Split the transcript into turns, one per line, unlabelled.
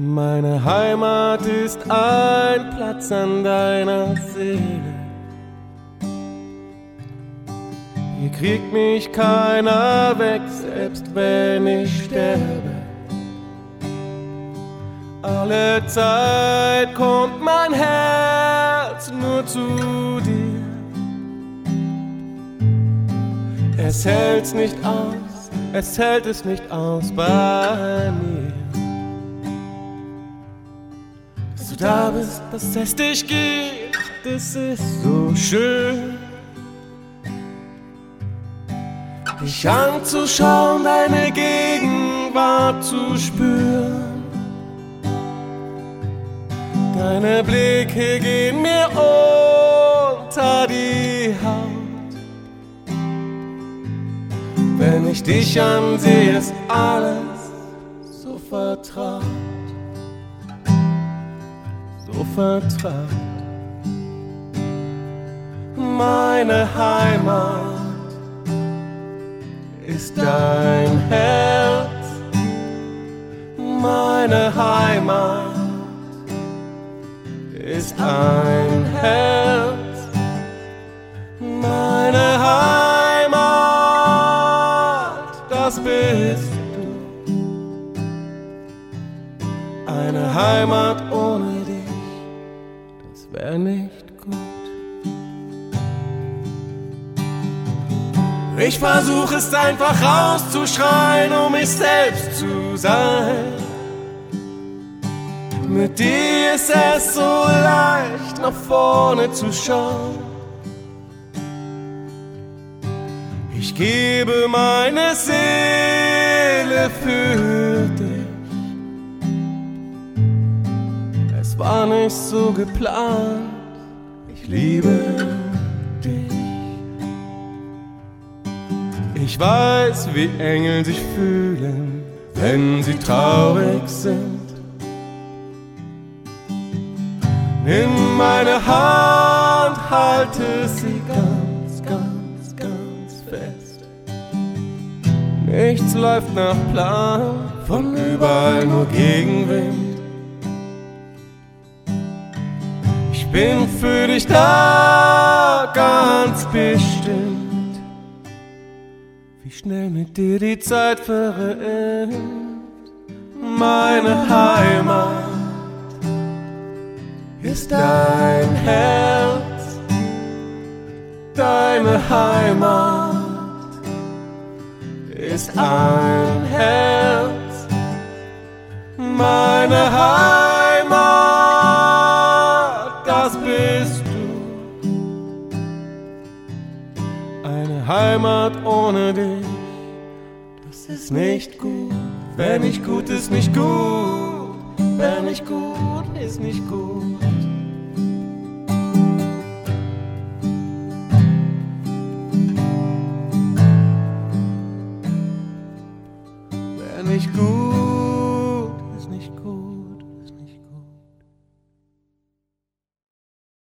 Meine Heimat ist ein Platz an deiner Seele. Hier kriegt mich keiner weg, selbst wenn ich sterbe. Alle Zeit kommt mein Herz nur zu dir. Es hält's nicht aus, es hält es nicht aus bei mir. Dass du da bist, dass es dich gibt, das ist so schön. Dich anzuschauen, deine Gegenwart zu spüren. Deine Blicke gehen mir unter die Haut. Wenn ich dich ansehe, ist alles so vertraut. So vertraut. Meine Heimat ist dein Herz. Meine Heimat ist ein Herz. Meine Heimat, das bist du. Eine Heimat ohne dich, das wär nicht gut. Ich versuch es einfach rauszuschreien, um mich selbst zu sein. Mit dir ist es so leicht, nach vorne zu schauen. Ich gebe meine Seele für dich. Es war nicht so geplant, ich liebe dich. Ich weiß, wie Engel sich fühlen, wenn sie traurig sind. Nimm meine Hand, halte sie ganz, ganz, ganz fest. Nichts läuft nach Plan, von überall nur Gegenwind. Ich bin für dich da, ganz bestimmt. Wie schnell mit dir die Zeit verrinnt. Meine Heimat ist dein Herz. Deine Heimat ist ein Herz. Meine Heimat, das bist du. Eine Heimat ohne dich, das ist nicht gut. Wer nicht gut ist nicht gut. Wer nicht gut ist nicht gut.